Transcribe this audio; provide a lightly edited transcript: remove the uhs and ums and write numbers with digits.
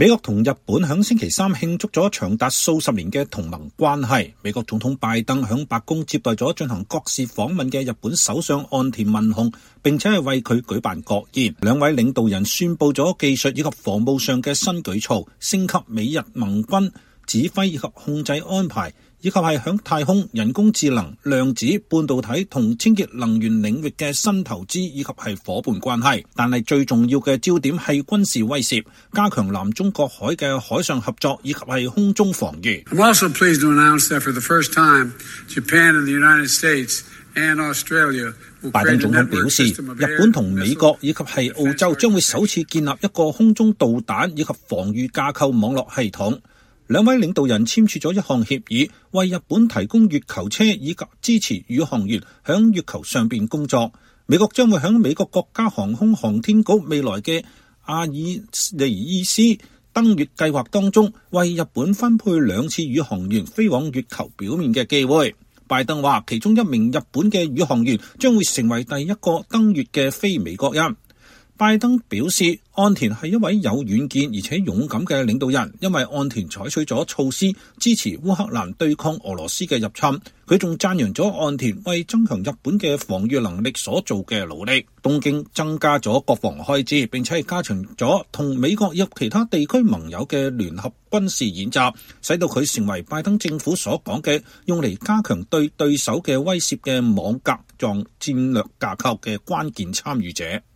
美國同日本響星期三慶祝咗長達數十年嘅同盟關係。美國總統拜登響白宮接待咗進行國事訪問嘅日本首相岸田文雄，並且係為佢舉辦國宴。兩位領導人宣布咗技術以及防務上嘅新舉措，升級美日盟軍指揮以及控制安排，以及係響太空、人工智能、量子、半導體同清潔能源領域嘅新投資以及係夥伴關係。但係最重要嘅焦點係軍事威懾，加強南中國海嘅海上合作以及係空中防禦。 I'm also pleased to announce that for the first time, Japan and the United States and Australia will create a network system of air. 拜登總統表示，日本同美國以及係澳洲將會首次建立一個空中導彈以及防禦架構網絡系統。兩位領導人簽署咗一項協議，為日本提供月球車以及支持宇航員響月球上邊工作。美國將會響美國國家航空航天局未來嘅阿爾尼斯登月計劃當中，為日本分配2次宇航員飛往月球表面嘅機會。拜登話，其中一名日本嘅宇航員將會成為第一個登月嘅非美國人。拜登表示，岸田係一位有遠見而且勇敢嘅領導人，因為岸田採取咗措施支持烏克蘭對抗俄羅斯嘅入侵。佢仲讚揚咗岸田為增強日本嘅防禦能力所做嘅努力。東京增加咗國防開支，並且係加強咗同美國及其他地區盟友嘅聯合軍事演習，使到佢成為拜登政府所講嘅用嚟加強對對手嘅威懾嘅網格狀戰略架構嘅關鍵參與者。